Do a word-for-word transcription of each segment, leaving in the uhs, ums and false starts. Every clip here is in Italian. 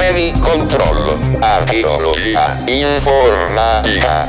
Previ controllo. Archeologia informatica.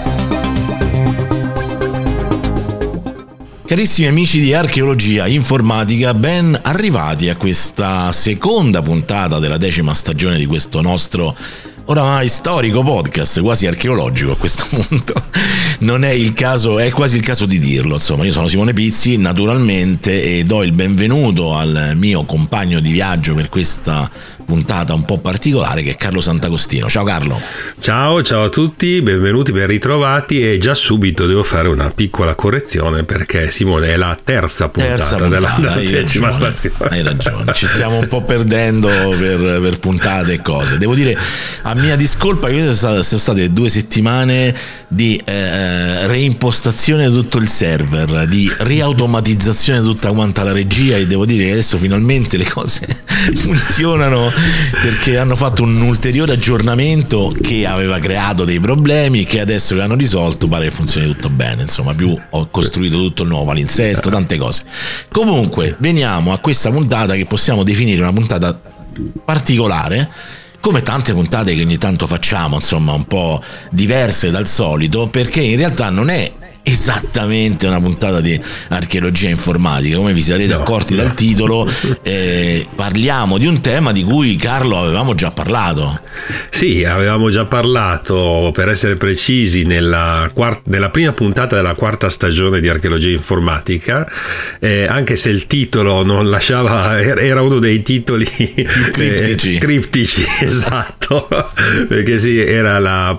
Carissimi amici di Archeologia Informatica, ben arrivati a questa seconda puntata della decima stagione di questo nostro oramai storico podcast, quasi archeologico a questo punto. Non è il caso, è quasi il caso di dirlo. Insomma, io sono Simone Pizzi, naturalmente, e do il benvenuto al mio compagno di viaggio per questa puntata un po' particolare, che è Carlo Sant'Agostino. Ciao Carlo. Ciao, ciao a tutti, benvenuti, ben ritrovati. E già subito devo fare una piccola correzione, perché Simone è la terza puntata, terza puntata della, della decima ragione, stazione. Hai ragione, ci stiamo un po' perdendo per, per puntate e cose. Devo dire a mia discolpa che queste sono state, sono state due settimane di eh, reimpostazione di tutto il server, di riautomatizzazione di tutta quanta la regia, e devo dire che adesso finalmente le cose funzionano, perché hanno fatto un ulteriore aggiornamento che aveva creato dei problemi, che adesso che hanno risolto pare che funzioni tutto bene. Insomma, più ho costruito tutto il nuovo palinsesto, tante cose. Comunque veniamo a questa puntata che possiamo definire una puntata particolare, come tante puntate che ogni tanto facciamo, insomma un po' diverse dal solito, perché in realtà non è esattamente una puntata di archeologia informatica, come vi sarete no, accorti no. dal titolo. Eh, parliamo di un tema di cui, Carlo, avevamo già parlato. Sì, avevamo già parlato, per essere precisi, nella, quart- nella prima puntata della quarta stagione di archeologia informatica, eh, anche se il titolo non lasciava, era uno dei titoli criptici, eh, criptici esatto, perché sì, era la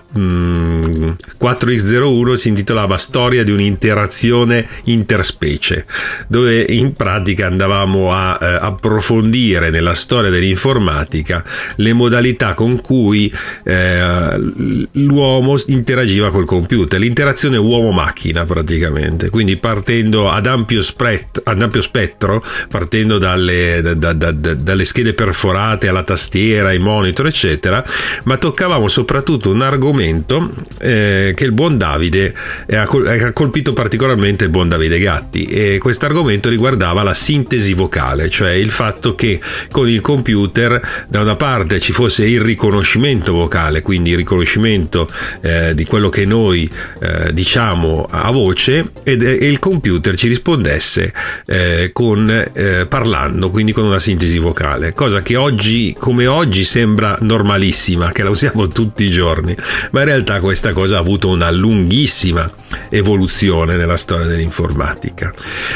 mh, quattro x zero uno, si intitolava Storia di un'interazione interspecie, dove in pratica andavamo a eh, approfondire nella storia dell'informatica le modalità con cui eh, l'uomo interagiva col computer, l'interazione uomo-macchina praticamente, quindi partendo ad ampio spettro, ad ampio spettro partendo dalle, da, da, da, dalle schede perforate alla tastiera, ai monitor eccetera, ma toccavamo soprattutto un argomento eh, che il buon Davide ha ha colpito particolarmente il buon Davide Gatti, e questo argomento riguardava la sintesi vocale, cioè il fatto che con il computer da una parte ci fosse il riconoscimento vocale, quindi il riconoscimento eh, di quello che noi eh, diciamo a voce, ed, e il computer ci rispondesse eh, con eh, parlando, quindi con una sintesi vocale, cosa che oggi come oggi sembra normalissima, che la usiamo tutti i giorni, ma in realtà questa cosa ha avuto una lunghissima evoluzione nella storia dell'informatica.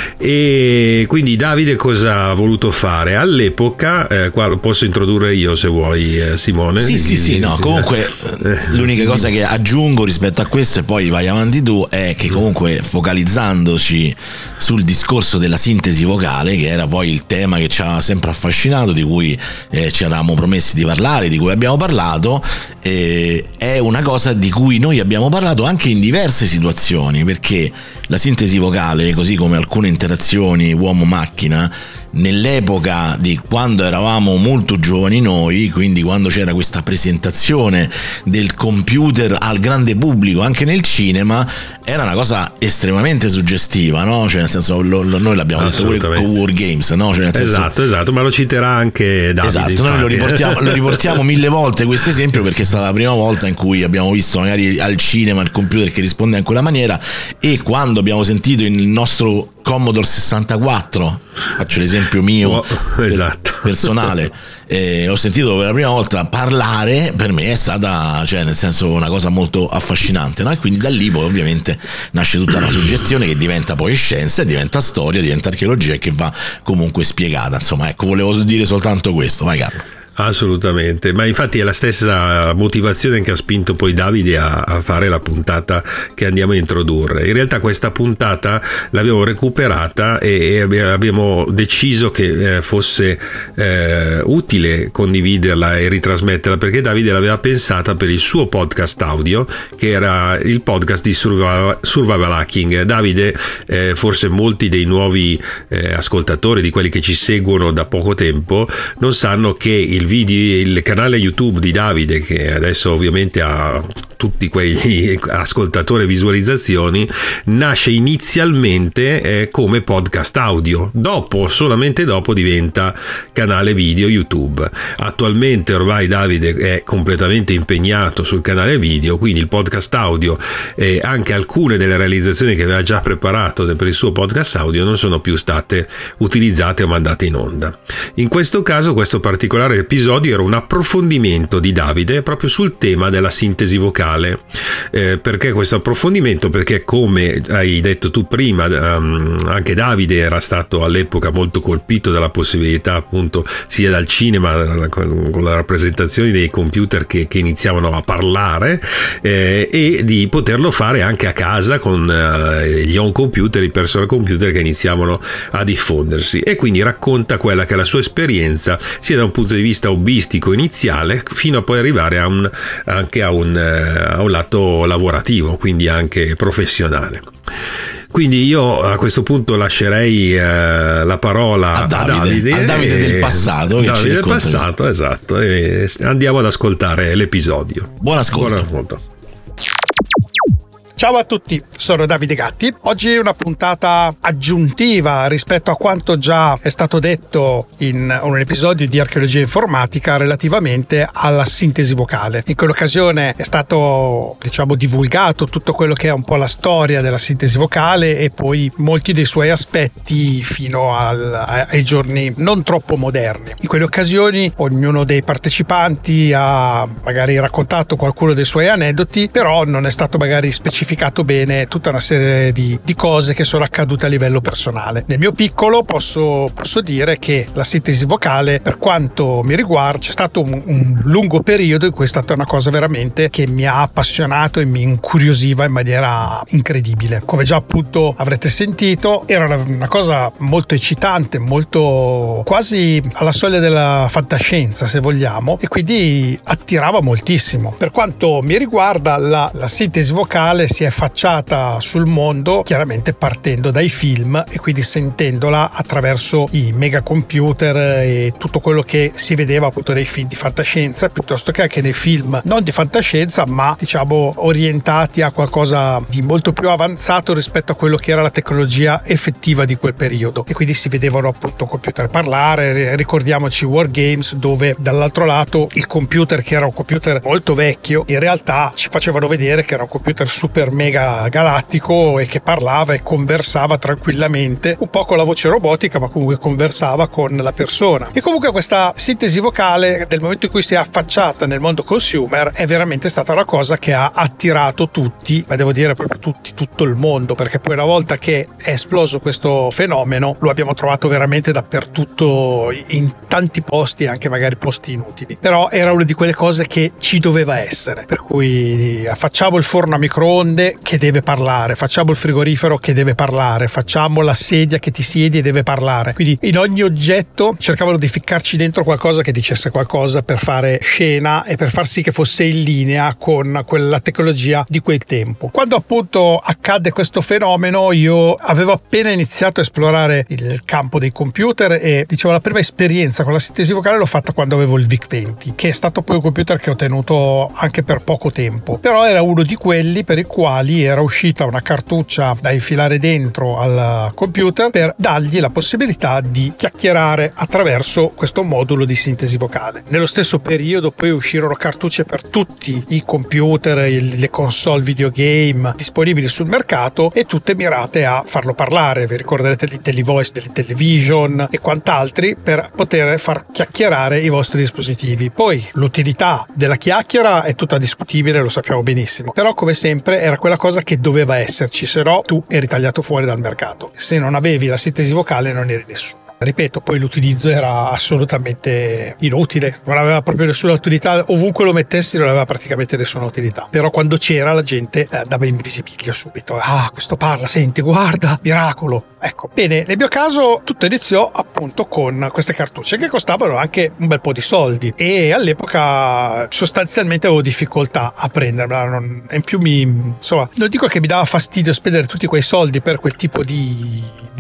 E quindi Davide cosa ha voluto fare all'epoca? Eh, qua lo posso introdurre io se vuoi, eh, Simone. Sì, sì, sì, no, comunque l'unica cosa che aggiungo rispetto a questo, e poi vai avanti tu, è che comunque focalizzandoci sul discorso della sintesi vocale, che era poi il tema che ci ha sempre affascinato, di cui eh, ci eravamo promessi di parlare, di cui abbiamo parlato, eh, è una cosa di cui noi abbiamo parlato anche in diverse situazioni, perché la sintesi vocale, così come alcune interazioni uomo-macchina, nell'epoca di quando eravamo molto giovani noi, quindi quando c'era questa presentazione del computer al grande pubblico anche nel cinema, era una cosa estremamente suggestiva, no? Cioè nel senso, lo, lo, noi l'abbiamo detto pure con War Games, no? Cioè nel senso, esatto, esatto, ma lo citerà anche Davide. Esatto, infatti. noi lo riportiamo, lo riportiamo mille volte questo esempio, perché è stata la prima volta in cui abbiamo visto magari al cinema il computer che risponde in quella maniera, e quando abbiamo sentito il nostro Commodore sessantaquattro, faccio l'esempio mio oh, esatto. personale, eh, ho sentito per la prima volta parlare, per me è stata, cioè nel senso, una cosa molto affascinante, no? E quindi da lì poi ovviamente nasce tutta una suggestione che diventa poi scienza, diventa storia, diventa archeologia, e che va comunque spiegata. Insomma, ecco, volevo dire soltanto questo. Vai Carlo. Assolutamente, ma infatti è la stessa motivazione che ha spinto poi Davide a, a fare la puntata che andiamo a introdurre. In realtà questa puntata l'abbiamo recuperata e, e abbiamo deciso che eh, fosse eh, utile condividerla e ritrasmetterla, perché Davide l'aveva pensata per il suo podcast audio, che era il podcast di Survival, Survival Hacking. Davide, eh, forse molti dei nuovi eh, ascoltatori, di quelli che ci seguono da poco tempo, non sanno che il video, il canale YouTube di Davide, che adesso ovviamente ha tutti quegli ascoltatori e visualizzazioni, nasce inizialmente eh, come podcast audio, dopo, solamente dopo diventa canale video YouTube. Attualmente ormai Davide è completamente impegnato sul canale video, quindi il podcast audio e anche alcune delle realizzazioni che aveva già preparato per il suo podcast audio non sono più state utilizzate o mandate in onda. In questo caso questo particolare episodio era un approfondimento di Davide proprio sul tema della sintesi vocale. Eh, perché questo approfondimento? Perché, come hai detto tu prima, um, anche Davide era stato all'epoca molto colpito dalla possibilità, appunto, sia dal cinema con la rappresentazione dei computer che, che iniziavano a parlare, eh, e di poterlo fare anche a casa con uh, gli home computer, i personal computer che iniziavano a diffondersi, e quindi racconta quella che è la sua esperienza sia da un punto di vista hobbistico iniziale fino a poi arrivare a un, anche a un a un lato lavorativo, quindi anche professionale. Quindi io a questo punto lascerei eh, la parola a Davide, a Davide, a Davide del passato, che Davide ci del passato, esatto, e andiamo ad ascoltare l'episodio. Buon ascolto. Buon ascolto. Ciao a tutti, sono Davide Gatti. Oggi è una puntata aggiuntiva rispetto a quanto già è stato detto in un episodio di Archeologia Informatica relativamente alla sintesi vocale. In quell'occasione è stato, diciamo, divulgato tutto quello che è un po' la storia della sintesi vocale e poi molti dei suoi aspetti fino al, ai giorni non troppo moderni. In quelle occasioni ognuno dei partecipanti ha magari raccontato qualcuno dei suoi aneddoti, però non è stato magari specificato bene tutta una serie di, di cose che sono accadute a livello personale. Nel mio piccolo posso, posso dire che la sintesi vocale, per quanto mi riguarda, c'è stato un, un lungo periodo in cui è stata una cosa veramente che mi ha appassionato e mi incuriosiva in maniera incredibile. Come già appunto avrete sentito, era una, una cosa molto eccitante, molto quasi alla soglia della fantascienza, se vogliamo, e quindi attirava moltissimo. Per quanto mi riguarda, la, la sintesi vocale si è affacciata sul mondo chiaramente partendo dai film e quindi sentendola attraverso i megacomputer e tutto quello che si vedeva appunto nei film di fantascienza, piuttosto che anche nei film non di fantascienza ma diciamo orientati a qualcosa di molto più avanzato rispetto a quello che era la tecnologia effettiva di quel periodo, e quindi si vedevano appunto computer parlare. Ricordiamoci War Games, dove dall'altro lato il computer, che era un computer molto vecchio, in realtà ci facevano vedere che era un computer super mega galattico e che parlava e conversava tranquillamente, un po' con la voce robotica, ma comunque conversava con la persona. E comunque questa sintesi vocale, nel momento in cui si è affacciata nel mondo consumer, è veramente stata una cosa che ha attirato tutti, ma devo dire proprio tutti, tutto il mondo, perché poi una volta che è esploso questo fenomeno lo abbiamo trovato veramente dappertutto, in tanti posti, anche magari posti inutili, però era una di quelle cose che ci doveva essere, per cui facciamo il forno a microonde che deve parlare, facciamo il frigorifero che deve parlare, facciamo la sedia che ti siedi e deve parlare. Quindi in ogni oggetto cercavano di ficcarci dentro qualcosa che dicesse qualcosa per fare scena e per far sì che fosse in linea con quella tecnologia di quel tempo. Quando appunto accadde questo fenomeno, io avevo appena iniziato a esplorare il campo dei computer e dicevo la prima esperienza con la sintesi vocale l'ho fatta quando avevo il VIC venti, che è stato poi un computer che ho tenuto anche per poco tempo, però era uno di quelli per i quali era uscita una cartuccia da infilare dentro al computer per dargli la possibilità di chiacchierare attraverso questo modulo di sintesi vocale. Nello stesso periodo poi uscirono cartucce per tutti i computer, le console videogame disponibili sul mercato, e tutte mirate a farlo parlare. Vi ricorderete l'IntelliVoice dell'Intellivision e quant'altri, per poter far chiacchierare i vostri dispositivi. Poi l'utilità della chiacchiera è tutta discutibile, lo sappiamo benissimo, però come sempre era quella cosa che doveva esserci, se no tu eri tagliato fuori dal mercato. Se non avevi la sintesi vocale non eri nessuno. Ripeto, poi l'utilizzo era assolutamente inutile, non aveva proprio nessuna utilità, ovunque lo mettessi non aveva praticamente nessuna utilità, però quando c'era la gente eh, dava in visibilio subito. Ah, questo parla, senti, guarda, miracolo. Ecco, bene, nel mio caso tutto iniziò appunto con queste cartucce che costavano anche un bel po' di soldi, e all'epoca sostanzialmente avevo difficoltà a prendermela, non, in più mi, insomma, non dico che mi dava fastidio spendere tutti quei soldi per quel tipo di, di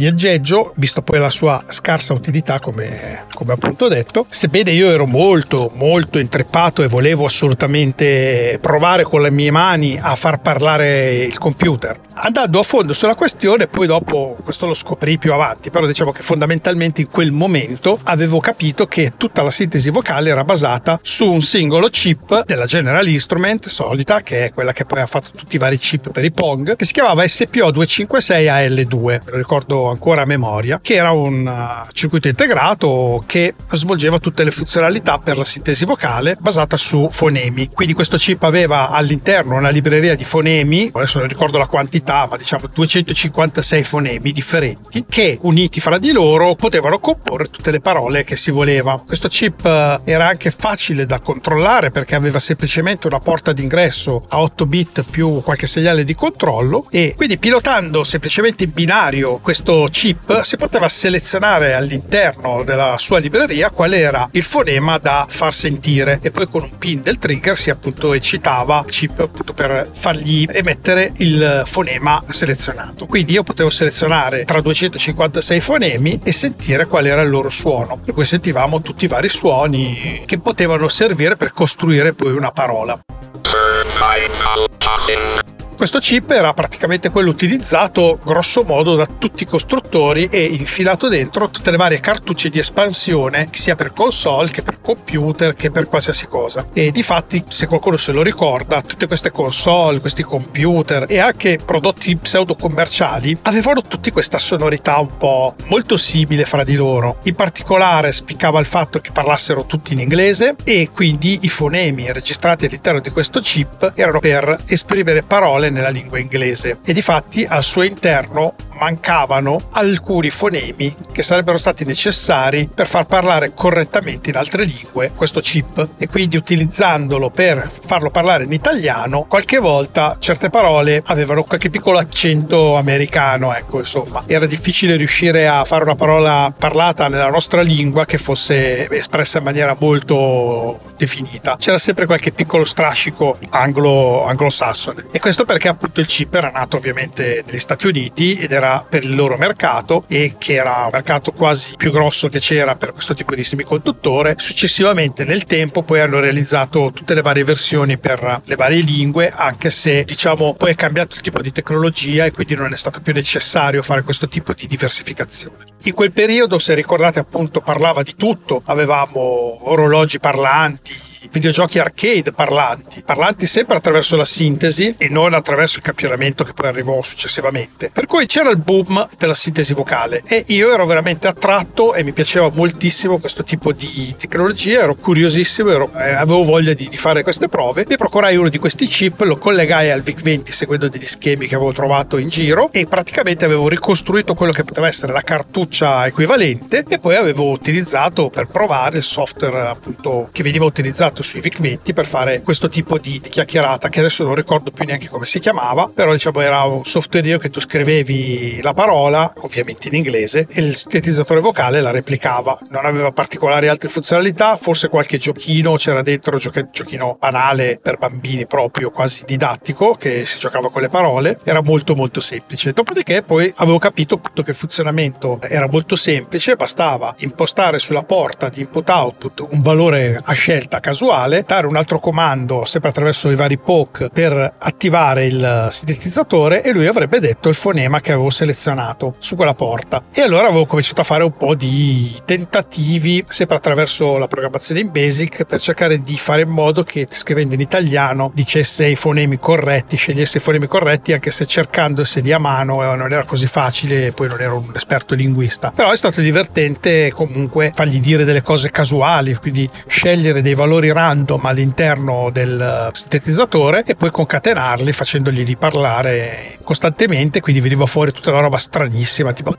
di aggeggio, visto poi la sua scarsa utilità, come, come appunto detto. Sebbene io ero molto molto intreppato e volevo assolutamente provare con le mie mani a far parlare il computer, andando a fondo sulla questione, poi dopo questo lo scoprì più avanti, però diciamo che fondamentalmente in quel momento avevo capito che tutta la sintesi vocale era basata su un singolo chip della General Instrument solita, che è quella che poi ha fatto tutti i vari chip per i Pong, che si chiamava S P O duecentocinquantasei A L due, me lo ricordo ancora a memoria, che era un uh, circuito integrato che svolgeva tutte le funzionalità per la sintesi vocale basata su fonemi. Quindi questo chip aveva all'interno una libreria di fonemi, adesso non ricordo la quantità, ma diciamo duecentocinquantasei fonemi differenti che uniti fra di loro potevano comporre tutte le parole che si voleva. Questo chip era anche facile da controllare perché aveva semplicemente una porta d'ingresso a otto bit più qualche segnale di controllo, e quindi pilotando semplicemente in binario questo chip si poteva selezionare all'interno della sua libreria qual era il fonema da far sentire, e poi con un pin del trigger si appunto eccitava il chip appunto per fargli emettere il fonema selezionato. Quindi io potevo selezionare tra duecentocinquantasei fonemi e sentire qual era il loro suono, per cui sentivamo tutti i vari suoni che potevano servire per costruire poi una parola. Questo chip era praticamente quello utilizzato grosso modo da tutti i costruttori e infilato dentro tutte le varie cartucce di espansione, sia per console che per computer che per qualsiasi cosa. E difatti, se qualcuno se lo ricorda, tutte queste console, questi computer e anche prodotti pseudo commerciali avevano tutti questa sonorità un po' molto simile fra di loro. In particolare spiccava il fatto che parlassero tutti in inglese, e quindi i fonemi registrati all'interno di questo chip erano per esprimere parole nella lingua inglese, e difatti al suo interno mancavano alcuni fonemi che sarebbero stati necessari per far parlare correttamente in altre lingue questo chip, e quindi utilizzandolo per farlo parlare in italiano qualche volta certe parole avevano qualche piccolo accento americano, ecco, insomma era difficile riuscire a fare una parola parlata nella nostra lingua che fosse espressa in maniera molto definita, c'era sempre qualche piccolo strascico anglo anglosassone, e questo perché appunto il chip era nato ovviamente negli Stati Uniti ed era per il loro mercato, e che era un mercato quasi più grosso che c'era per questo tipo di semiconduttore. Successivamente nel tempo poi hanno realizzato tutte le varie versioni per le varie lingue, anche se diciamo poi è cambiato il tipo di tecnologia e quindi non è stato più necessario fare questo tipo di diversificazione. In quel periodo, se ricordate, appunto parlava di tutto, avevamo orologi parlanti, videogiochi arcade parlanti, parlanti sempre attraverso la sintesi e non attraverso il campionamento che poi arrivò successivamente. Per cui c'era il boom della sintesi vocale e io ero veramente attratto e mi piaceva moltissimo questo tipo di tecnologia, ero curiosissimo, ero, eh, avevo voglia di, di fare queste prove. Mi procurai uno di questi chip, lo collegai al VIC venti seguendo degli schemi che avevo trovato in giro e praticamente avevo ricostruito quello che poteva essere la cartuccia equivalente, e poi avevo utilizzato per provare il software appunto che veniva utilizzato sui VIC venti per fare questo tipo di, di chiacchierata, che adesso non ricordo più neanche come si chiamava, però diciamo era un software che tu scrivevi la parola ovviamente in inglese e il sintetizzatore vocale la replicava. Non aveva particolari altre funzionalità, forse qualche giochino c'era dentro, giochi- giochino banale per bambini proprio, quasi didattico, che si giocava con le parole, era molto molto semplice. Dopodiché poi avevo capito appunto che il funzionamento era molto semplice, bastava impostare sulla porta di input output un valore a scelta casuale, dare un altro comando sempre attraverso i vari P O C per attivare il sintetizzatore e lui avrebbe detto il fonema che avevo selezionato su quella porta. E allora avevo cominciato a fare un po' di tentativi sempre attraverso la programmazione in BASIC per cercare di fare in modo che scrivendo in italiano dicesse i fonemi corretti, scegliesse i fonemi corretti, anche se cercandoseli a mano eh, non era così facile, poi non ero un esperto linguista, però è stato divertente comunque fargli dire delle cose casuali, quindi scegliere dei valori random all'interno del sintetizzatore e poi concatenarli facendogli riparlare costantemente, quindi veniva fuori tutta una roba stranissima tipo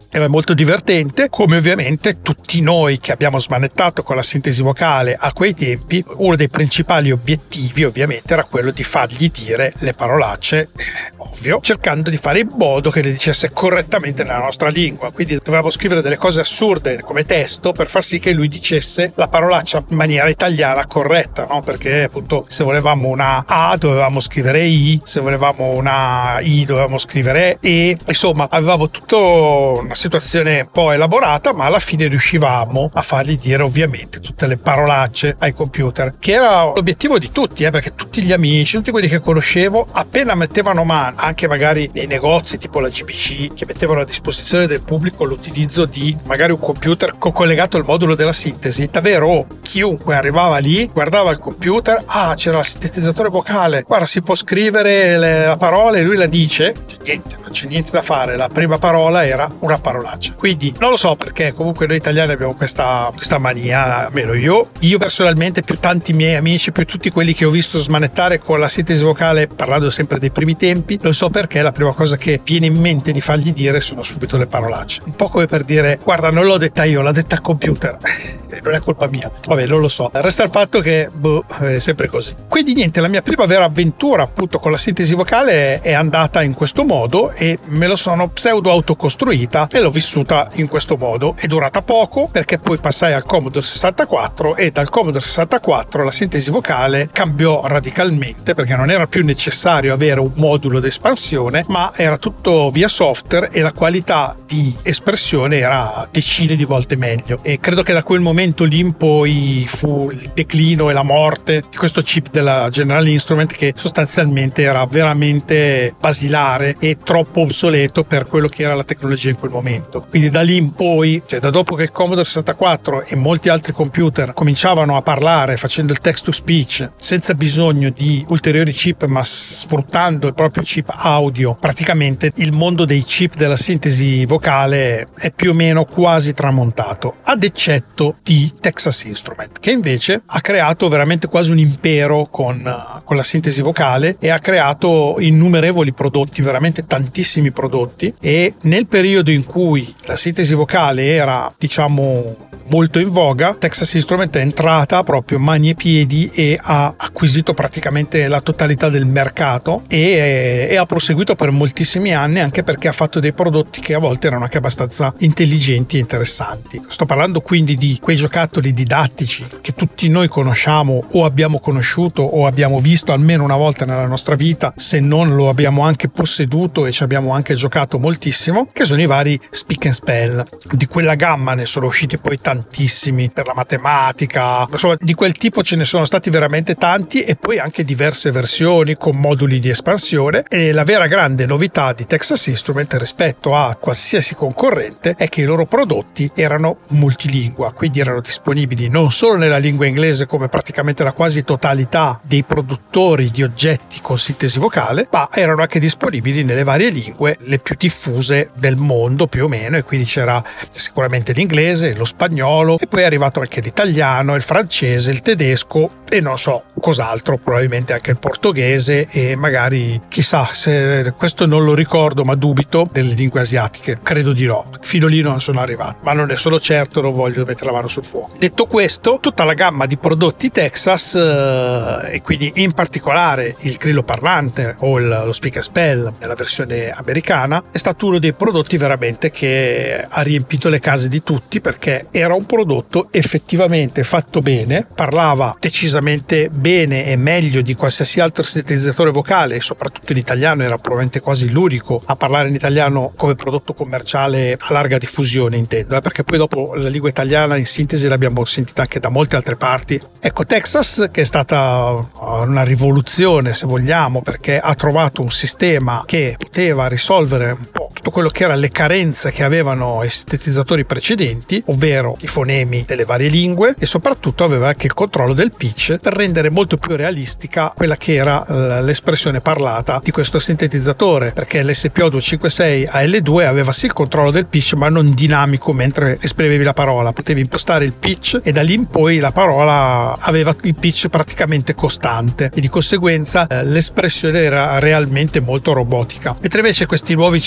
era molto divertente, come ovviamente tutti noi che abbiamo smanettato con la sintesi vocale a quei tempi, uno dei principali obiettivi ovviamente era quello di fargli dire le parolacce, ovvio, cercando di fare in modo che le dicesse correttamente nella nostra lingua. Quindi dovevamo scrivere delle cose assurde come testo per far sì che lui dicesse la parolaccia in maniera italiana corretta, no? Perché appunto se volevamo una A dovevamo scrivere I, se volevamo una I dovevamo scrivere E, insomma avevamo tutta una situazione un po' elaborata, ma alla fine riuscivamo a fargli dire ovviamente tutte le parolacce ai computer, che era l'obiettivo di tutti, eh, perché tutti gli amici, tutti quelli che conoscevo, appena mettevano mano, anche magari nei negozi tipo la G B C, che mettevano a disposizione del pubblico l'utilizzo di magari un computer co- collegato al modulo della sintesi, davvero chiunque arrivava lì, guardava il computer, ah c'era il sintetizzatore vocale, guarda si può scrivere le, la parola e lui la dice, c'è niente, non c'è niente da fare, la prima parola era una parolaccia. Quindi non lo so perché comunque noi italiani abbiamo questa, questa mania, almeno io, io personalmente, più tanti miei amici, più tutti quelli che ho visto smanettare con la sintesi vocale, parlando sempre dei primi tempi, non so perché la prima cosa che viene in mente di fargli dire sono subito le parolacce, un po' come per dire guarda non l'ho detta io, l'ha detta il computer non è colpa mia, vabbè non lo so, resta il fatto che boh, è sempre così. Quindi niente, la mia prima vera avventura appunto con la sintesi vocale è andata in questo modo e me lo sono pseudo autocostruita e l'ho vissuta in questo modo. È durata poco perché poi passai al Commodore sessantaquattro e dal Commodore sessantaquattro la sintesi vocale cambiò radicalmente perché non era più necessario avere un modulo di espansione, ma era tutto via software e la qualità di espressione era decine di volte meglio. E credo che da quel momento lì in poi fu il declino e la morte di questo chip della General Instrument, che sostanzialmente era veramente basilare e troppo obsoleto per quello che era la tecnologia in quel momento. Quindi da lì in poi, cioè da dopo che il Commodore sessantaquattro e molti altri computer cominciavano a parlare facendo il text to speech senza bisogno di ulteriori chip ma sfruttando il proprio chip audio, praticamente il mondo dei chip della sintesi vocale è più o meno quasi tramontato, ad eccetto di Texas Instrument, che invece ha creato veramente quasi un impero con, uh, con la sintesi vocale e ha creato innumerevoli prodotti, veramente tantissimi prodotti. E nel periodo in cui la sintesi vocale era, diciamo, molto in voga, Texas Instrument è entrata proprio mani e piedi e ha acquisito praticamente la totalità del mercato e, e ha proseguito per moltissimi anni, anche perché ha fatto dei prodotti che a volte erano anche abbastanza intelligenti e interessanti. Sto parlando quindi di quei giocattoli didattici che tutti noi conosciamo o abbiamo conosciuto o abbiamo visto almeno una volta nella nostra vita, se non lo abbiamo anche posseduto e ci abbiamo anche giocato moltissimo, che sono i vari Speak and Spell. Di quella gamma ne sono usciti poi tantissimi per la matematica, insomma di quel tipo ce ne sono stati veramente tanti, e poi anche diverse versioni con moduli di espansione. E la vera grande novità di Texas Instrument rispetto a qualsiasi concorrente è che i loro prodotti erano multilingua, quindi erano disponibili non solo nella lingua inglese come praticamente la quasi totalità dei produttori di oggetti con sintesi vocale, ma erano anche disponibili nelle varie lingue le più diffuse del mondo più o meno, e quindi c'era sicuramente l'inglese, lo spagnolo, e poi è arrivato anche l'italiano, il francese, il tedesco e non so cos'altro, probabilmente anche il portoghese e magari chissà, se questo non lo ricordo ma dubito, delle lingue asiatiche, credo di no, fino lì non sono arrivato, ma non ne sono certo, non voglio mettere la mano sul fuoco. Detto questo, tutta la gamma di prodotti Texas eh, e quindi in particolare il grillo parlante o il, lo Speak and Spell nella versione americana è stato uno dei prodotti veramente che ha riempito le case di tutti, perché era un prodotto effettivamente fatto bene, parlava decisamente bene e meglio di qualsiasi altro sintetizzatore vocale, e soprattutto in italiano era probabilmente quasi l'unico a parlare in italiano come prodotto commerciale a larga diffusione, intendo, eh, perché poi dopo la lingua italiana in sintesi l'abbiamo sentita anche da molte altre parti. Ecco, Texas, che è stata una rivoluzione se vogliamo, perché ha trovato un sistema che poteva risolvere un po' tutto quello che erano le carenze che avevano i sintetizzatori precedenti, ovvero i fonemi delle varie lingue, e soprattutto aveva anche il controllo del pitch per rendere molto più realistica quella che era l'espressione parlata di questo sintetizzatore, perché l'S P O duecentocinquantasei A L due aveva sì il controllo del pitch ma non dinamico mentre esprimevi la parola, potevi impostare il pitch e da lì in poi la parola aveva il pitch praticamente costante e di conseguenza eh, l'espressione era realmente molto robotica. Mentre invece questi nuovi chip della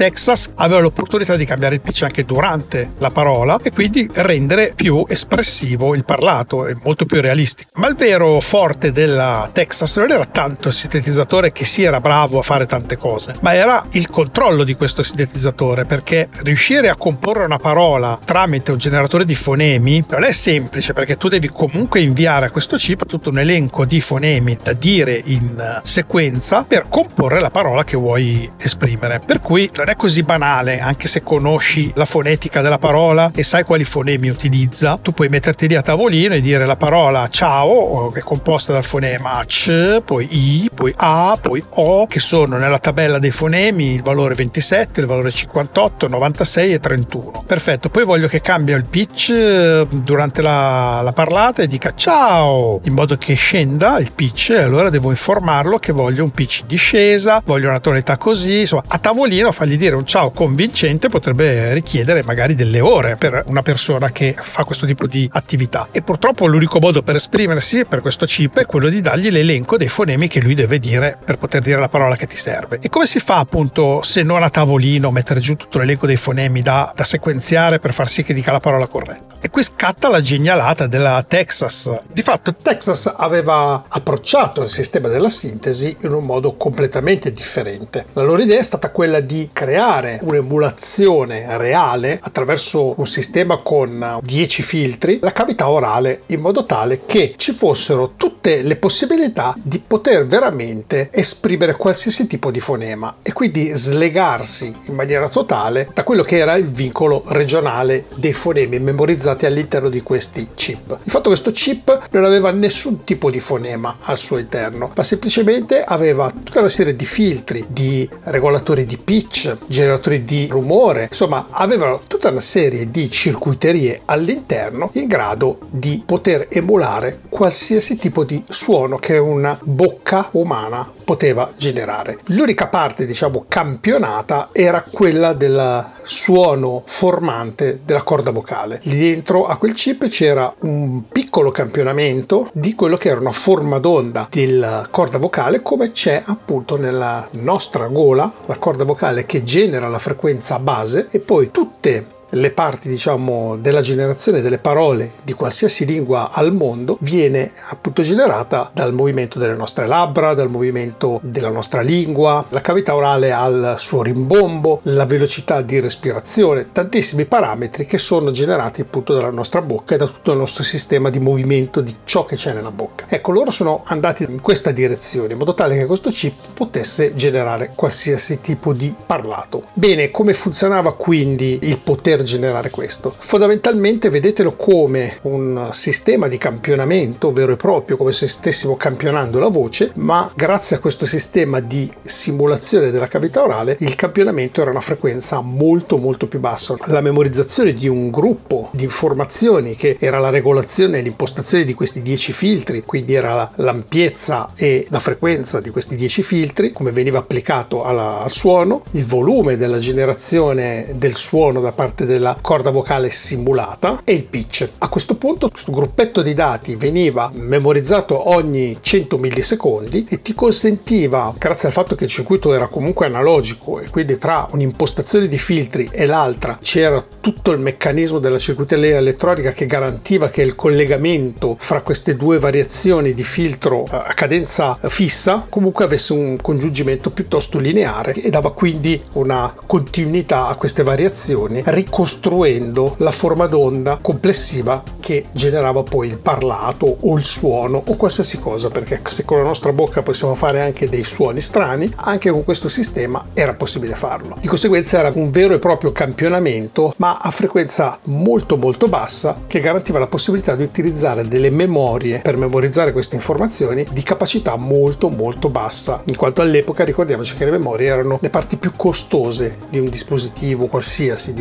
Texas aveva l'opportunità di cambiare il pitch anche durante la parola e quindi rendere più espressivo il parlato e molto più realistico. Ma il vero forte della Texas non era tanto il sintetizzatore, che sì era bravo a fare tante cose, ma era il controllo di questo sintetizzatore, perché riuscire a comporre una parola tramite un generatore di fonemi non è semplice, perché tu devi comunque inviare a questo chip tutto un elenco di fonemi da dire in sequenza per comporre la parola che vuoi esprimere. Per cui non è così banale, anche se conosci la fonetica della parola e sai quali fonemi utilizza. Tu puoi metterti lì a tavolino e dire la parola ciao, che è composta dal fonema C, poi I, poi A, poi O, che sono nella tabella dei fonemi il valore ventisette, il valore cinquantotto, novantasei e trentuno. Perfetto, poi voglio che cambia il pitch durante la, la parlata e dica ciao, in modo che scenda il pitch, e allora devo informarlo che voglio un pitch in discesa, voglio una tonalità così. Insomma, a tavolino fargli dire un ciao convincente potrebbe richiedere magari delle ore per una persona che fa questo tipo di attività, e purtroppo l'unico modo per esprimersi per questo chip è quello di dargli l'elenco dei fonemi che lui deve dire per poter dire la parola che ti serve. E come si fa appunto, se non a tavolino, mettere giù tutto l'elenco dei fonemi da, da sequenziare per far sì che dica la parola corretta? E qui scatta la genialata della Texas. Di fatto Texas aveva approcciato il sistema della sintesi in un modo completamente differente. La loro idea è stata quella di creare un'emulazione reale attraverso un sistema con dieci filtri, la cavità orale, in modo tale che ci fossero tutte le possibilità di poter veramente esprimere qualsiasi tipo di fonema e quindi slegarsi in maniera totale da quello che era il vincolo regionale dei fonemi memorizzati all'interno di questi chip. Di fatto questo chip non aveva nessun tipo di fonema al suo interno, ma semplicemente aveva tutta una serie di filtri, di regolatori di pitch, generatori di rumore, insomma avevano tutta una serie di circuiterie all'interno in grado di poter emulare qualsiasi tipo di suono che una bocca umana poteva generare. L'unica parte, diciamo, campionata era quella del suono formante della corda vocale. Lì dentro a quel chip c'era un piccolo campionamento di quello che era una forma d'onda della corda vocale, come c'è appunto nella nostra gola, la corda vocale che genera la frequenza base, e poi tutte le parti, diciamo, della generazione delle parole di qualsiasi lingua al mondo viene appunto generata dal movimento delle nostre labbra, dal movimento della nostra lingua. La cavità orale ha il suo rimbombo, la velocità di respirazione, tantissimi parametri che sono generati appunto dalla nostra bocca e da tutto il nostro sistema di movimento di ciò che c'è nella bocca. Ecco, loro sono andati in questa direzione in modo tale che questo chip potesse generare qualsiasi tipo di parlato. Bene, come funzionava quindi il poter generare questo? Fondamentalmente vedetelo come un sistema di campionamento vero e proprio, come se stessimo campionando la voce, ma grazie a questo sistema di simulazione della cavità orale il campionamento era una frequenza molto molto più bassa. La memorizzazione di un gruppo di informazioni, che era la regolazione e l'impostazione di questi dieci filtri, quindi era l'ampiezza e la frequenza di questi dieci filtri, come veniva applicato alla, al suono, il volume della generazione del suono da parte della corda vocale simulata e il pitch. A questo punto questo gruppetto di dati veniva memorizzato ogni cento millisecondi e ti consentiva, grazie al fatto che il circuito era comunque analogico e quindi tra un'impostazione di filtri e l'altra c'era tutto il meccanismo della circuiteria elettronica che garantiva che il collegamento fra queste due variazioni di filtro a cadenza fissa comunque avesse un congiungimento piuttosto lineare e dava quindi una continuità a queste variazioni, ricostruendo la forma d'onda complessiva che generava poi il parlato o il suono o qualsiasi cosa, perché se con la nostra bocca possiamo fare anche dei suoni strani, anche con questo sistema era possibile farlo. Di conseguenza era un vero e proprio campionamento, ma a frequenza molto molto bassa, che garantiva la possibilità di utilizzare delle memorie per memorizzare queste informazioni di capacità molto molto bassa, in quanto all'epoca ricordiamoci che le memorie erano le parti più costose di un dispositivo qualsiasi, di un computer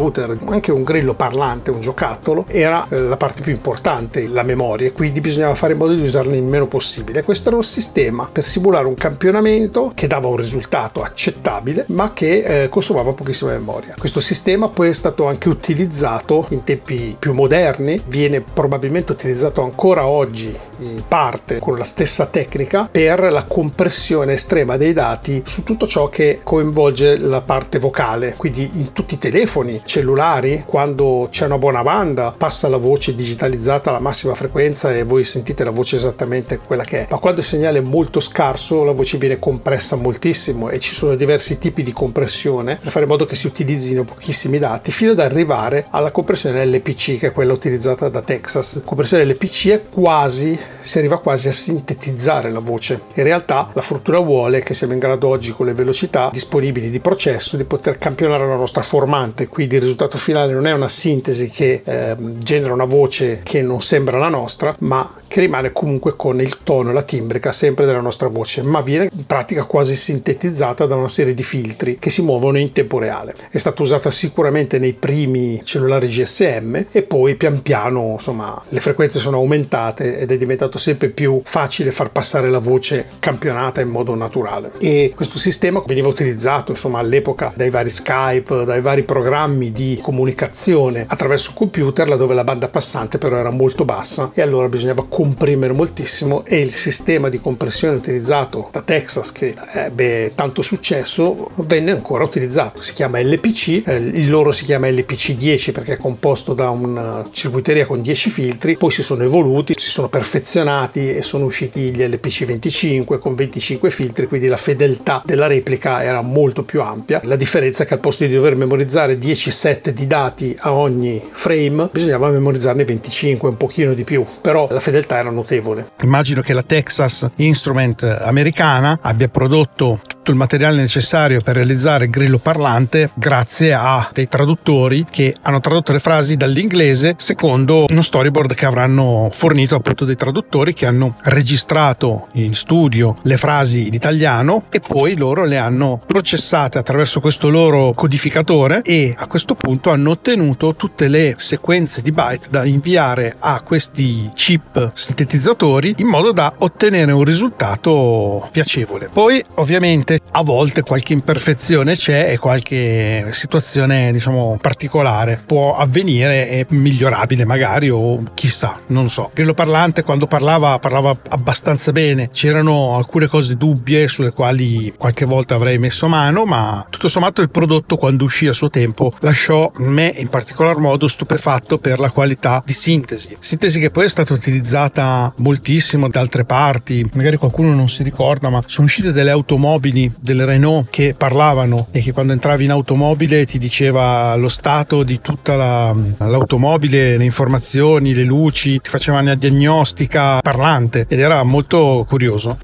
computer, anche un grillo parlante, un giocattolo, era la parte più importante, la memoria, e quindi bisognava fare in modo di usarne il meno possibile. Questo era un sistema per simulare un campionamento che dava un risultato accettabile ma che eh, consumava pochissima memoria. Questo sistema poi è stato anche utilizzato in tempi più moderni, viene probabilmente utilizzato ancora oggi in parte con la stessa tecnica per la compressione estrema dei dati su tutto ciò che coinvolge la parte vocale, quindi in tutti i telefoni cellulari, quando c'è una buona banda passa la voce digitalizzata alla massima frequenza e voi sentite la voce esattamente quella che è, ma quando il segnale è molto scarso la voce viene compressa moltissimo e ci sono diversi tipi di compressione per fare in modo che si utilizzino pochissimi dati fino ad arrivare alla compressione L P C, che è quella utilizzata da Texas. La compressione L P C è quasi, si arriva quasi a sintetizzare la voce. In realtà la fortuna vuole che siamo in grado oggi con le velocità disponibili di processo di poter campionare la nostra formante, quindi il risultato finale non è una sintesi che eh, genera una voce che non sembra la nostra ma che rimane comunque con il tono e la timbrica sempre della nostra voce, ma viene in pratica quasi sintetizzata da una serie di filtri che si muovono in tempo reale. È stata usata sicuramente nei primi cellulari G S M e poi pian piano insomma le frequenze sono aumentate ed è diventato sempre più facile far passare la voce campionata in modo naturale, e questo sistema veniva utilizzato insomma all'epoca dai vari Skype, dai vari programmi di comunicazione attraverso computer, laddove la banda passante però era molto bassa e allora bisognava comprimere moltissimo, e il sistema di compressione utilizzato da Texas, che ebbe tanto successo, venne ancora utilizzato. Si chiama L P C, eh, il loro si chiama L P C dieci perché è composto da una circuiteria con dieci filtri, poi si sono evoluti, si sono perfezionati e sono usciti gli L P C venticinque con venticinque filtri, quindi la fedeltà della replica era molto più ampia. La differenza è che al posto di dover memorizzare dieci set di dati a ogni frame bisognava memorizzarne venticinque, un pochino di più, però la fedeltà era notevole. Immagino che la Texas Instrument americana abbia prodotto tutto il materiale necessario per realizzare il grillo parlante grazie a dei traduttori che hanno tradotto le frasi dall'inglese secondo uno storyboard che avranno fornito appunto dei traduttori che hanno registrato in studio le frasi in italiano e poi loro le hanno processate attraverso questo loro codificatore, e a questo punto hanno ottenuto tutte le sequenze di byte da inviare a questi chip sintetizzatori in modo da ottenere un risultato piacevole. Poi ovviamente a volte qualche imperfezione c'è e qualche situazione diciamo particolare può avvenire, è migliorabile magari, o chissà, non so. Grillo parlante quando parlava parlava abbastanza bene, c'erano alcune cose dubbie sulle quali qualche volta avrei messo mano, ma tutto sommato il prodotto quando uscì a suo tempo lasciò me in particolar modo stupefatto per la qualità di sintesi sintesi che poi è stata utilizzata moltissimo da altre parti. Magari qualcuno non si ricorda, ma sono uscite delle automobili delle Renault che parlavano e che quando entravi in automobile ti diceva lo stato di tutta la, l'automobile, le informazioni, le luci, ti faceva una diagnostica parlante ed era molto curioso.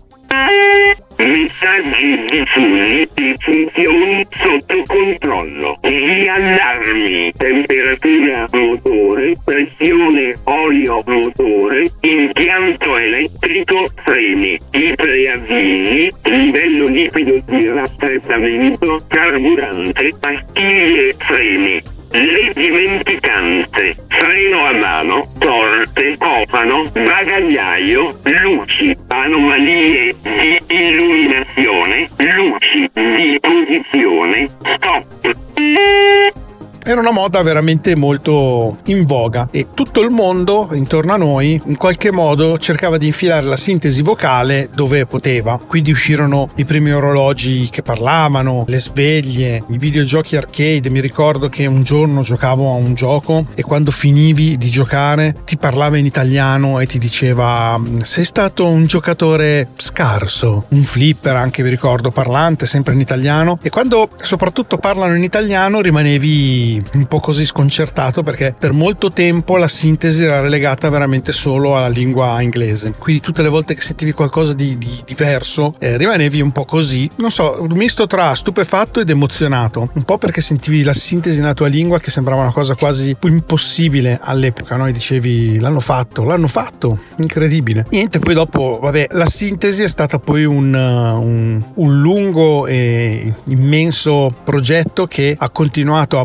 Messaggi diffusi di funzioni sotto controllo, gli allarmi, temperatura motore, pressione olio motore, impianto elettrico, freni, i preavvisi, livello liquido di raffreddamento, carburante, pastiglie freni, le dimenticanze, freno a mano, porte, cofano, bagagliaio, luci, anomalie di illuminazione, luci di posizione, stop. Era una moda veramente molto in voga e tutto il mondo intorno a noi in qualche modo cercava di infilare la sintesi vocale dove poteva. Quindi uscirono i primi orologi che parlavano, le sveglie, i videogiochi arcade. Mi ricordo che un giorno giocavo a un gioco e quando finivi di giocare ti parlava in italiano e ti diceva sei stato un giocatore scarso. Un flipper anche mi ricordo parlante, sempre in italiano, e quando soprattutto parlano in italiano rimanevi un po' così sconcertato perché per molto tempo la sintesi era relegata veramente solo alla lingua inglese, quindi tutte le volte che sentivi qualcosa di, di diverso eh, rimanevi un po' così, non so, un misto tra stupefatto ed emozionato, un po' perché sentivi la sintesi nella tua lingua che sembrava una cosa quasi impossibile all'epoca, no? E dicevi l'hanno fatto, l'hanno fatto, incredibile. Niente, poi dopo vabbè, la sintesi è stata poi un, un, un lungo e immenso progetto che ha continuato a progredire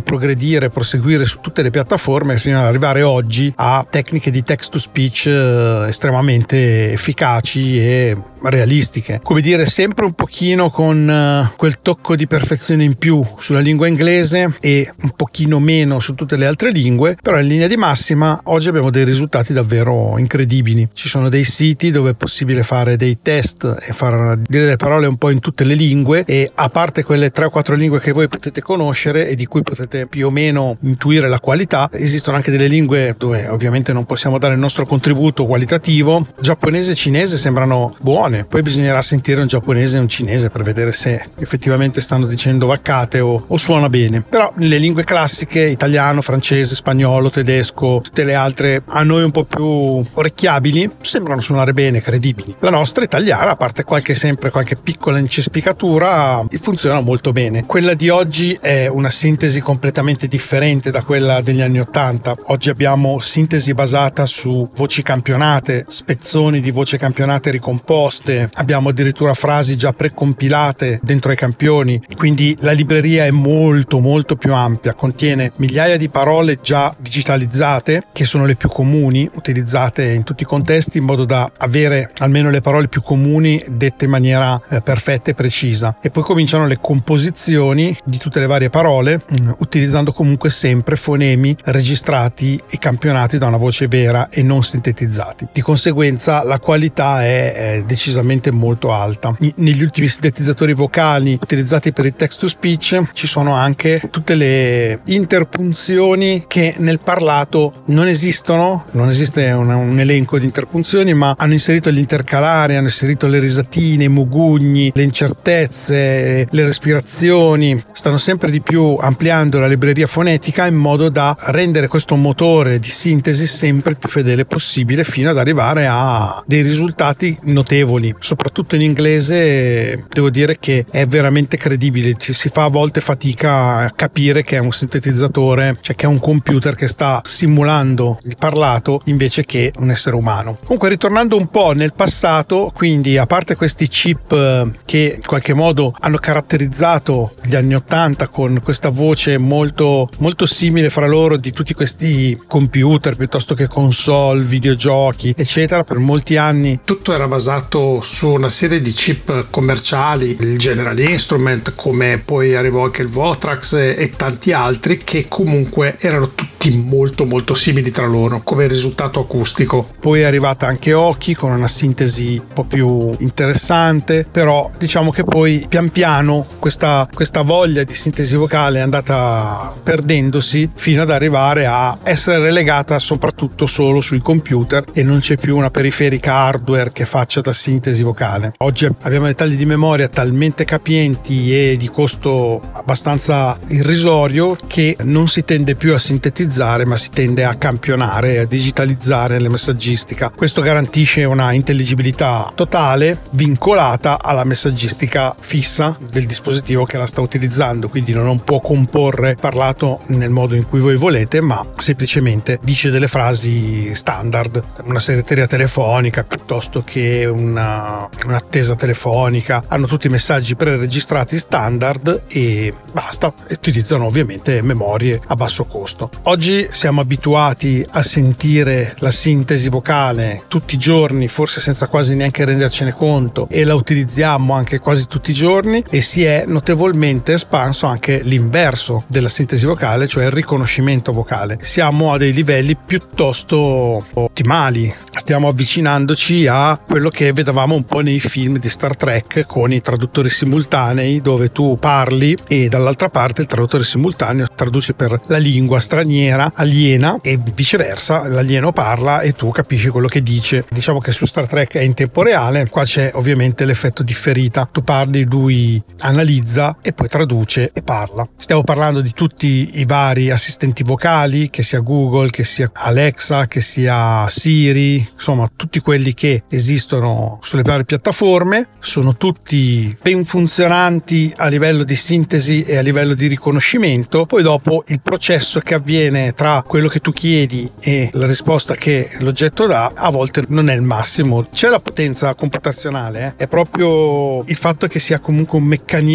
progredire, proseguire su tutte le piattaforme fino ad arrivare oggi a tecniche di text to speech eh, estremamente efficaci e realistiche. Come dire, sempre un pochino con uh, quel tocco di perfezione in più sulla lingua inglese e un pochino meno su tutte le altre lingue, però in linea di massima oggi abbiamo dei risultati davvero incredibili. Ci sono dei siti dove è possibile fare dei test e far dire delle parole un po' in tutte le lingue, e a parte quelle tre o quattro lingue che voi potete conoscere e di cui potete più o meno intuire la qualità, esistono anche delle lingue dove ovviamente non possiamo dare il nostro contributo qualitativo. Giapponese e cinese sembrano buone, poi bisognerà sentire un giapponese e un cinese per vedere se effettivamente stanno dicendo vaccate o, o suona bene. Però nelle lingue classiche, italiano, francese, spagnolo, tedesco, tutte le altre a noi un po' più orecchiabili, sembrano suonare bene, credibili. La nostra italiana, a parte qualche sempre qualche piccola incespicatura, funziona molto bene. Quella di oggi è una sintesi completamente differente da quella degli anni ottanta. Oggi abbiamo sintesi basata su voci campionate, spezzoni di voci campionate ricomposte, abbiamo addirittura frasi già precompilate dentro ai campioni, quindi la libreria è molto molto più ampia, contiene migliaia di parole già digitalizzate che sono le più comuni, utilizzate in tutti i contesti in modo da avere almeno le parole più comuni dette in maniera eh, perfetta e precisa. E poi cominciano le composizioni di tutte le varie parole mh, utilizzando comunque sempre fonemi registrati e campionati da una voce vera e non sintetizzati. Di conseguenza la qualità è, è decisamente molto alta. Negli ultimi sintetizzatori vocali utilizzati per il text to speech ci sono anche tutte le interpunzioni che nel parlato non esistono, non esiste un, un elenco di interpunzioni, ma hanno inserito gli intercalari, hanno inserito le risatine, i mugugni, le incertezze, le respirazioni. Stanno sempre di più ampliando la libreria fonetica in modo da rendere questo motore di sintesi sempre il più fedele possibile, fino ad arrivare a dei risultati notevoli. Soprattutto in inglese devo dire che è veramente credibile, ci si fa a volte fatica a capire che è un sintetizzatore, cioè che è un computer che sta simulando il parlato invece che un essere umano. Comunque, ritornando un po' nel passato, quindi a parte questi chip che in qualche modo hanno caratterizzato gli anni ottanta con questa voce molto molto simile fra loro di tutti questi computer piuttosto che console, videogiochi eccetera, per molti anni tutto era basato su una serie di chip commerciali, il General Instrument, come poi arrivò anche il Votrax e, e tanti altri, che comunque erano tutti molto molto simili tra loro come risultato acustico. Poi è arrivata anche Oki con una sintesi un po' più interessante, però diciamo che poi pian piano questa, questa voglia di sintesi vocale è andata perdendosi fino ad arrivare a essere relegata soprattutto solo sui computer e non c'è più una periferica hardware che faccia da sintesi vocale. Oggi abbiamo dei tagli di memoria talmente capienti e di costo abbastanza irrisorio che non si tende più a sintetizzare, ma si tende a campionare, a digitalizzare la messaggistica. Questo garantisce una intelligibilità totale vincolata alla messaggistica fissa del dispositivo che la sta utilizzando, quindi non può comporre parlato nel modo in cui voi volete, ma semplicemente dice delle frasi standard, una segreteria telefonica piuttosto che una, un'attesa telefonica, hanno tutti i messaggi preregistrati standard e basta, e utilizzano ovviamente memorie a basso costo. Oggi siamo abituati a sentire la sintesi vocale tutti i giorni, forse senza quasi neanche rendercene conto, e la utilizziamo anche quasi tutti i giorni, e si è notevolmente espanso anche l'inverso della sintesi vocale, cioè il riconoscimento vocale. Siamo a dei livelli piuttosto ottimali, stiamo avvicinandoci a quello che vedevamo un po' nei film di Star Trek con i traduttori simultanei, dove tu parli e dall'altra parte il traduttore simultaneo traduce per la lingua straniera aliena e viceversa, l'alieno parla e tu capisci quello che dice. Diciamo che su Star Trek è in tempo reale, qua c'è ovviamente l'effetto differita, tu parli, lui analizza e poi traduce e parla. Stiamo parlando di tutti i vari assistenti vocali, che sia Google, che sia Alexa, che sia Siri, insomma tutti quelli che esistono sulle varie piattaforme, sono tutti ben funzionanti a livello di sintesi e a livello di riconoscimento. Poi dopo il processo che avviene tra quello che tu chiedi e la risposta che l'oggetto dà a volte non è il massimo. C'è la potenza computazionale, eh? È proprio il fatto che sia comunque un meccanismo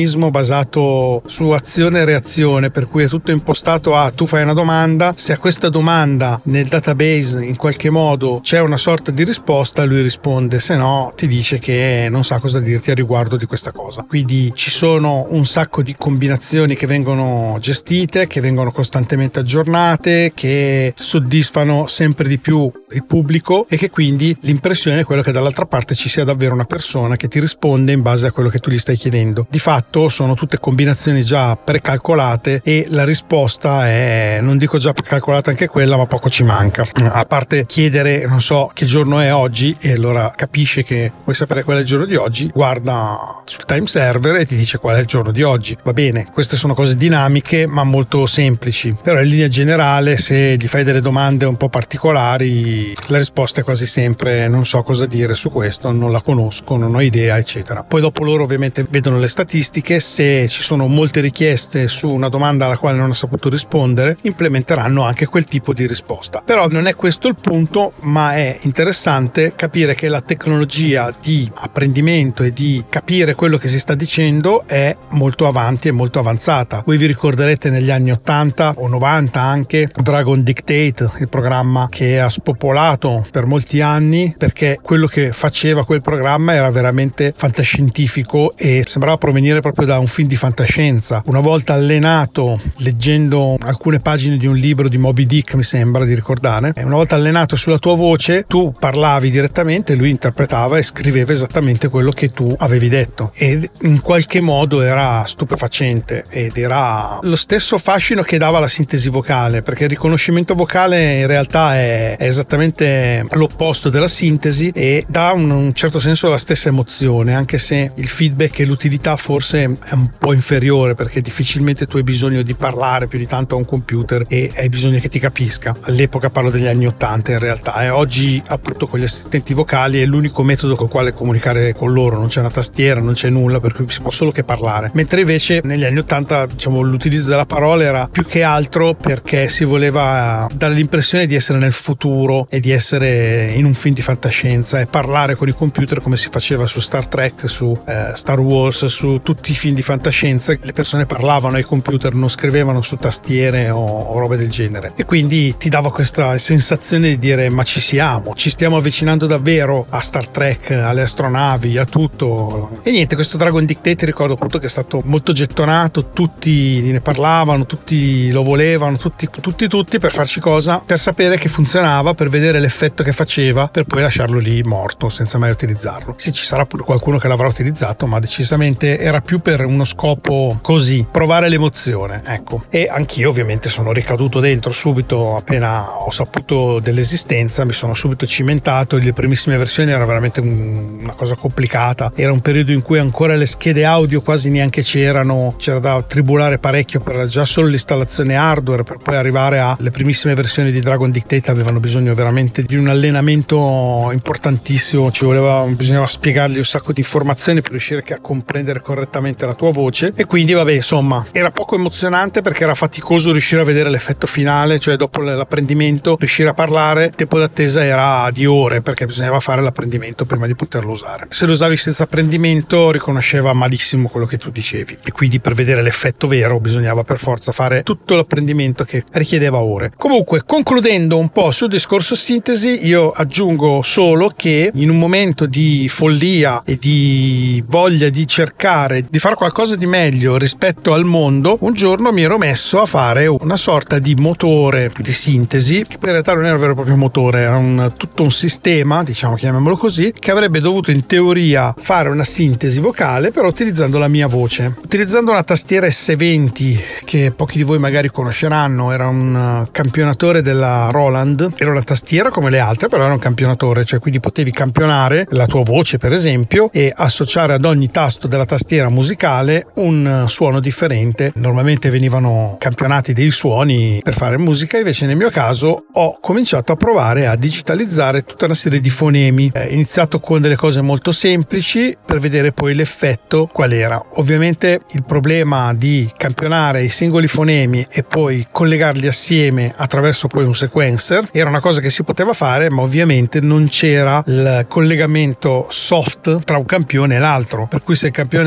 meccanismo basato su azione e reazione, per cui è tutto impostato a: tu fai una domanda, se a questa domanda nel database in qualche modo c'è una sorta di risposta, lui risponde, se no ti dice che non sa cosa dirti a riguardo di questa cosa. Quindi ci sono un sacco di combinazioni che vengono gestite, che vengono costantemente aggiornate, che soddisfano sempre di più il pubblico, e che quindi l'impressione è quella che dall'altra parte ci sia davvero una persona che ti risponde in base a quello che tu gli stai chiedendo. Di fatto sono tutte combinazioni già precalcolate, e la risposta è, non dico già precalcolata anche quella, ma poco ci manca. A parte chiedere, non so, che giorno è oggi, e allora capisce che vuoi sapere qual è il giorno di oggi, guarda sul time server e ti dice qual è il giorno di oggi. Va bene, queste sono cose dinamiche ma molto semplici, però in linea generale se gli fai delle domande un po' particolari la risposta è quasi sempre non so cosa dire su questo, non la conosco, non ho idea, eccetera. Poi dopo loro ovviamente vedono le statistiche, se ci sono molte richieste su una domanda alla quale non ha saputo rispondere implementeranno anche quel tipo di risposta. Però non è questo il punto, ma è interessante capire che la tecnologia di apprendimento e di capire quello che si sta dicendo è molto avanti e molto avanzata. Voi vi ricorderete negli anni ottanta o novanta anche Dragon Dictate, il programma che ha spopolato per molti anni, perché quello che faceva quel programma era veramente fantascientifico e sembrava provenire proprio da un film di fantascienza. Una volta allenato, leggendo alcune pagine di un libro di Moby Dick, mi sembra di ricordare, una volta allenato sulla tua voce, tu parlavi direttamente, lui interpretava e scriveva esattamente quello che tu avevi detto, ed in qualche modo era stupefacente ed era lo stesso fascino che dava la sintesi vocale, perché il riconoscimento vocale in realtà è, è esattamente l'opposto della sintesi e dà un, un certo senso la stessa emozione, anche se il feedback e l'utilità forse è un po' inferiore, perché difficilmente tu hai bisogno di parlare più di tanto a un computer e hai bisogno che ti capisca. All'epoca, parlo degli anni ottanta in realtà, e oggi appunto con gli assistenti vocali è l'unico metodo con il quale comunicare con loro, non c'è una tastiera, non c'è nulla, per cui si può solo che parlare. Mentre invece negli anni ottanta, diciamo, l'utilizzo della parola era più che altro perché si voleva dare l'impressione di essere nel futuro e di essere in un film di fantascienza e parlare con i computer come si faceva su Star Trek, su eh, Star Wars, su tutti i film di fantascienza. Le persone parlavano ai computer, non scrivevano su tastiere o, o robe del genere, e quindi ti dava questa sensazione di dire ma ci siamo, ci stiamo avvicinando davvero a Star Trek, alle astronavi, a tutto. E niente, questo Dragon Dictate ricordo appunto che è stato molto gettonato, tutti ne parlavano, tutti lo volevano, tutti tutti tutti per farci cosa? Per sapere che funzionava, per vedere l'effetto che faceva, per poi lasciarlo lì morto senza mai utilizzarlo. Sì, ci sarà pure qualcuno che l'avrà utilizzato, ma decisamente era più per uno scopo così, provare l'emozione, ecco. E anch'io ovviamente sono ricaduto dentro subito, appena ho saputo dell'esistenza mi sono subito cimentato. Le primissime versioni era veramente un, una cosa complicata, era un periodo in cui ancora le schede audio quasi neanche c'erano, c'era da tribulare parecchio per già solo l'installazione hardware, per poi arrivare alle primissime versioni di Dragon Dictate avevano bisogno veramente di un allenamento importantissimo, ci voleva, bisognava spiegargli un sacco di informazioni per riuscire a comprendere correttamente la tua voce, e quindi vabbè, insomma, era poco emozionante perché era faticoso riuscire a vedere l'effetto finale, cioè dopo l'apprendimento riuscire a parlare. Il tempo d'attesa era di ore perché bisognava fare l'apprendimento prima di poterlo usare. Se lo usavi senza apprendimento riconosceva malissimo quello che tu dicevi, e quindi per vedere l'effetto vero bisognava per forza fare tutto l'apprendimento che richiedeva ore. Comunque, concludendo un po' sul discorso sintesi, io aggiungo solo che in un momento di follia e di voglia di cercare di fare qualcosa di meglio rispetto al mondo, un giorno mi ero messo a fare una sorta di motore di sintesi, che in realtà non era un vero e proprio motore, era un, tutto un sistema, diciamo, chiamiamolo così, che avrebbe dovuto in teoria fare una sintesi vocale, però utilizzando la mia voce, utilizzando una tastiera S venti che pochi di voi magari conosceranno. Era un campionatore della Roland, era una tastiera come le altre, però era un campionatore, cioè quindi potevi campionare la tua voce per esempio e associare ad ogni tasto della tastiera musicale un suono differente. Normalmente venivano campionati dei suoni per fare musica, invece nel mio caso ho cominciato a provare a digitalizzare tutta una serie di fonemi. Ho iniziato con delle cose molto semplici per vedere poi l'effetto qual era. Ovviamente il problema di campionare i singoli fonemi e poi collegarli assieme attraverso poi un sequencer era una cosa che si poteva fare, ma ovviamente non c'era il collegamento soft tra un campione e l'altro, per cui se il campione era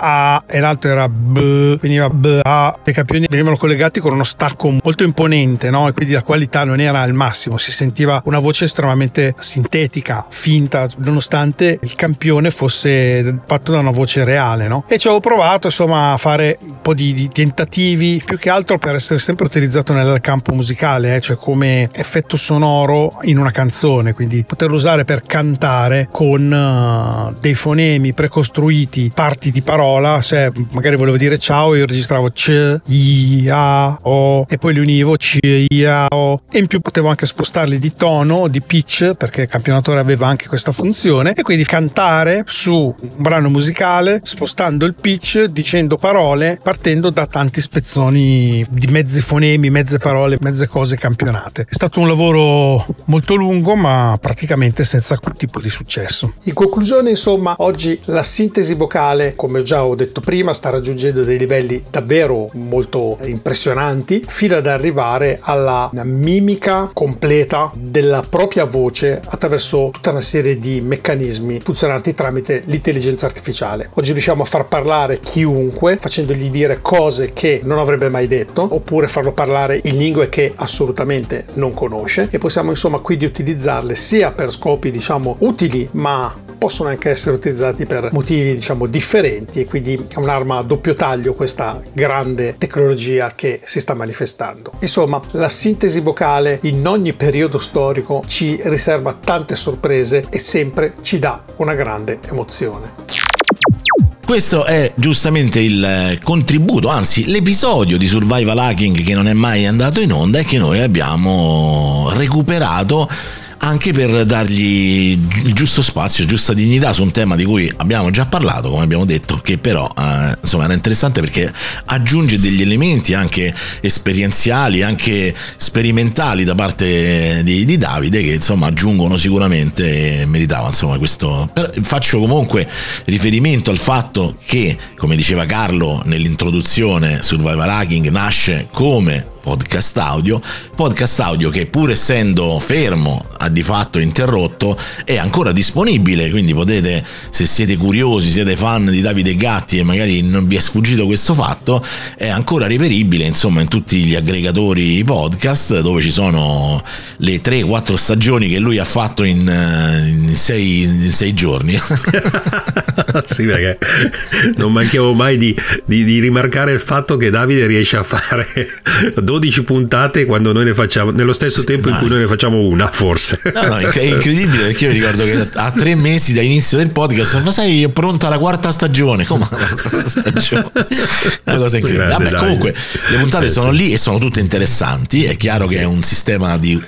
A e l'altro era B, veniva B, A. I campioni venivano collegati con uno stacco molto imponente, no? E quindi la qualità non era al massimo, si sentiva una voce estremamente sintetica, finta, nonostante il campione fosse fatto da una voce reale, no? E ci avevo provato insomma a fare un po' di, di tentativi, più che altro per essere sempre utilizzato nel campo musicale, eh? Cioè come effetto sonoro in una canzone, quindi poterlo usare per cantare con uh, dei fonemi precostruiti, parti di parola. Se magari volevo dire ciao, io registravo C, I, A, O e poi li univo C, I, A, O, e in più potevo anche spostarli di tono, di pitch, perché il campionatore aveva anche questa funzione, e quindi cantare su un brano musicale spostando il pitch, dicendo parole, partendo da tanti spezzoni di mezzi fonemi, mezze parole, mezze cose campionate. È stato un lavoro molto lungo, ma praticamente senza alcun tipo di successo. In conclusione, insomma, oggi la sintesi vocale, come già ho detto prima, sta raggiungendo dei livelli davvero molto impressionanti, fino ad arrivare alla mimica completa della propria voce attraverso tutta una serie di meccanismi funzionanti tramite l'intelligenza artificiale. Oggi riusciamo a far parlare chiunque, facendogli dire cose che non avrebbe mai detto, oppure farlo parlare in lingue che assolutamente non conosce, e possiamo insomma quindi utilizzarle sia per scopi diciamo utili, ma possono anche essere utilizzati per motivi diciamo differenti, e quindi è un'arma a doppio taglio questa grande tecnologia che si sta manifestando. Insomma, la sintesi vocale in ogni periodo storico ci riserva tante sorprese e sempre ci dà una grande emozione. Questo è giustamente il contributo, anzi l'episodio di Survival Hacking che non è mai andato in onda e che noi abbiamo recuperato anche per dargli il giusto spazio, giusta dignità su un tema di cui abbiamo già parlato, come abbiamo detto, che però eh, insomma era interessante perché aggiunge degli elementi anche esperienziali, anche sperimentali da parte di, di Davide, che insomma aggiungono sicuramente e meritava insomma questo. Però faccio comunque riferimento al fatto che, come diceva Carlo nell'introduzione, Survival Hacking nasce come podcast audio, podcast audio che pur essendo fermo, ha di fatto interrotto, è ancora disponibile, quindi potete, se siete curiosi, siete fan di Davide Gatti e magari non vi è sfuggito questo fatto, è ancora reperibile insomma in tutti gli aggregatori podcast, dove ci sono le tre quattro stagioni che lui ha fatto in, in, sei, in sei giorni. Sì, perché non manchiamo mai di, di, di rimarcare il fatto che Davide riesce a fare dodici puntate quando noi ne facciamo nello stesso tempo in cui noi ne facciamo una, forse. No, no, è incredibile, perché io mi ricordo che a tre mesi dall'inizio del podcast ma sai, è pronta la quarta stagione. Come la quarta stagione? Una cosa incredibile. Vabbè, comunque le puntate sono lì e sono tutte interessanti. È chiaro che è un sistema di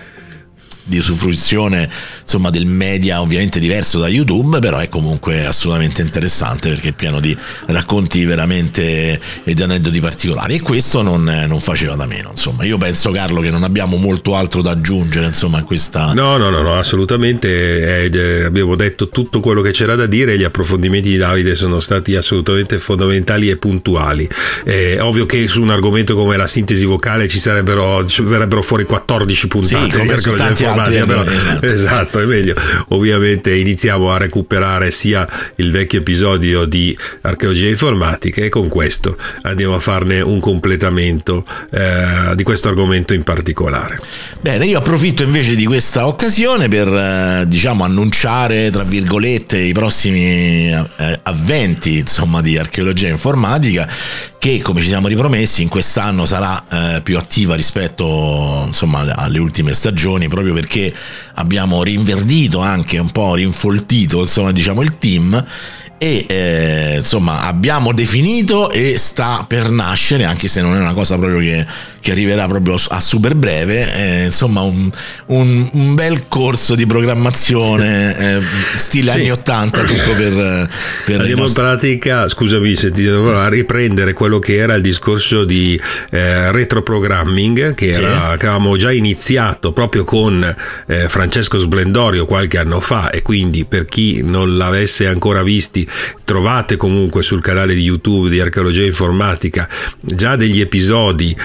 di usufruizione insomma del media ovviamente diverso da YouTube, però è comunque assolutamente interessante perché è pieno di racconti veramente e di aneddoti particolari, e questo non, non faceva da meno. Insomma, io penso, Carlo, che non abbiamo molto altro da aggiungere insomma a questa. No, no, no, no, assolutamente. Eh, abbiamo detto tutto quello che c'era da dire. Gli approfondimenti di Davide sono stati assolutamente fondamentali e puntuali. È ovvio che su un argomento come la sintesi vocale ci sarebbero ci verrebbero fuori quattordici puntate, sì, come su tanti altri, però, esatto. esatto, è meglio. Ovviamente iniziamo a recuperare sia il vecchio episodio di Archeologia Informatica, e con questo andiamo a farne un completamento eh, di questo argomento in particolare. Bene, io approfitto invece di questa occasione per eh, diciamo annunciare tra virgolette i prossimi eh, avventi insomma di Archeologia Informatica, che come ci siamo ripromessi in quest'anno sarà eh, più attiva rispetto insomma alle ultime stagioni, proprio perché abbiamo rinverdito, anche un po' rinfoltito insomma diciamo il team, e eh, insomma abbiamo definito e sta per nascere, anche se non è una cosa proprio che, che arriverà proprio a super breve, eh, insomma un, un, un bel corso di programmazione eh, stile sì. anni ottanta, tutto per, per andiamo nostri... in pratica, scusami se ti devo a riprendere quello che era il discorso di eh, retroprogramming che, sì. era, che avevamo già iniziato proprio con eh, Francesco Splendorio qualche anno fa, e quindi per chi non l'avesse ancora visti, trovate comunque sul canale di YouTube di Archeologia Informatica già degli episodi proprio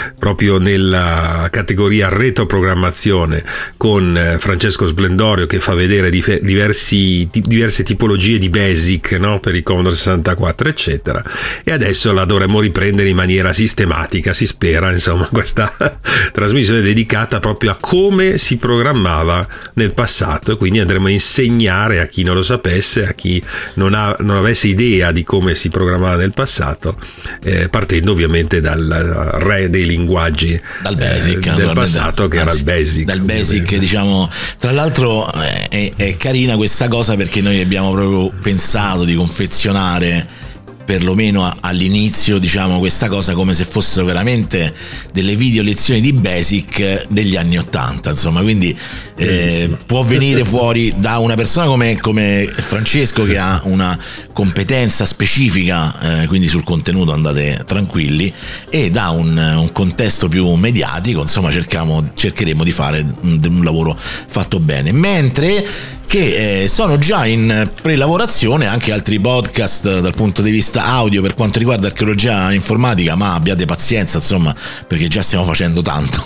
proprio nella categoria retroprogrammazione con eh, Francesco Splendorio, che fa vedere dif- diversi, ti- diverse tipologie di BASIC, no? Per il Commodore sessantaquattro eccetera, e adesso la dovremmo riprendere in maniera sistematica, si spera, insomma, questa trasmissione dedicata proprio a come si programmava nel passato, e quindi andremo a insegnare a chi non lo sapesse, a chi non, ha, non avesse idea di come si programmava nel passato, eh, partendo ovviamente dal re dei linguaggi, dal basic, eh, del passato, che anzi, era il basic. Dal basic, diciamo. Tra l'altro è, è carina questa cosa, perché noi abbiamo proprio pensato di confezionare, perlomeno all'inizio, diciamo, questa cosa come se fossero veramente delle video lezioni di basic degli anni ottanta, insomma, quindi eh, può venire fuori da una persona come, come Francesco, che ha una competenza specifica, eh, quindi sul contenuto andate tranquilli, e da un, un contesto più mediatico, insomma, cerchiamo, cercheremo di fare un, un lavoro fatto bene, mentre che eh, sono già in prelavorazione anche altri podcast dal punto di vista audio per quanto riguarda archeologia informatica, ma abbiate pazienza, insomma, perché già stiamo facendo tanto.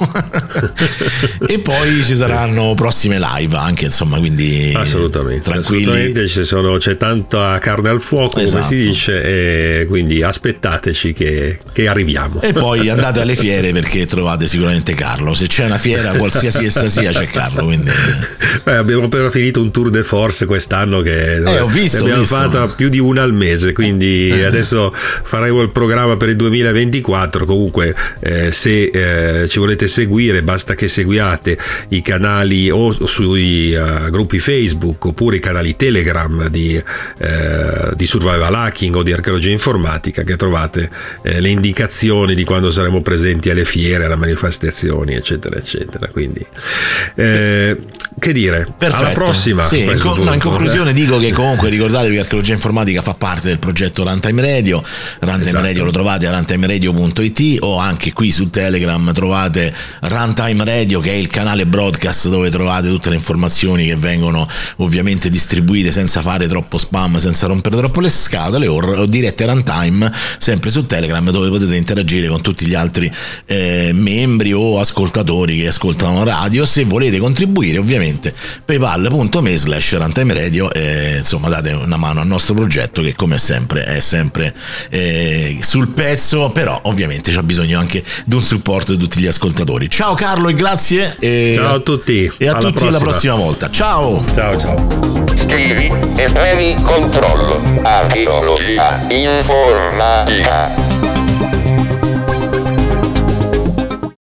E poi ci saranno prossime live anche, insomma, quindi assolutamente, tranquilli. assolutamente ci sono, c'è tanta carne al fuoco, esatto, come si dice, e quindi aspettateci che, che arriviamo. E poi andate alle fiere, perché trovate sicuramente Carlo, se c'è una fiera qualsiasi essa sia c'è Carlo, quindi... Beh, abbiamo appena finito un tour de force quest'anno che eh, ho visto, ne abbiamo ho visto. fatto più di una al mese, quindi adesso faremo il programma per il duemilaventiquattro. Comunque eh, se eh, ci volete seguire, basta che seguiate i canali o sui uh, gruppi Facebook oppure i canali Telegram di, eh, di Survival Hacking o di Archeologia Informatica, che trovate eh, le indicazioni di quando saremo presenti alle fiere, alle manifestazioni, eccetera eccetera. Quindi eh, che dire, perfetto. Alla prossima. Sì, in, co- no, in conclusione eh. dico che comunque ricordatevi che Archeologia Informatica fa parte del progetto Runtime Radio. Runtime Esatto. Radio lo trovate a runtime radio punto it, o anche qui su Telegram trovate Runtime Radio, che è il canale broadcast dove trovate tutte le informazioni che vengono ovviamente distribuite senza fare troppo spam, senza rompere troppo le scatole, o, o dirette Runtime sempre su Telegram, dove potete interagire con tutti gli altri eh, membri o ascoltatori che ascoltano radio. Se volete contribuire, ovviamente paypal punto me slash runtime radio, e insomma date una mano al nostro progetto, che come sempre è sempre eh, sul pezzo, però ovviamente c'ha bisogno anche di un supporto di tutti gli ascoltatori. Ciao Carlo e grazie, e ciao a tutti e a alla tutti prossima. alla prossima volta. Ciao Ciao ciao. Scrivi e premi controllo. Archeologia informatica.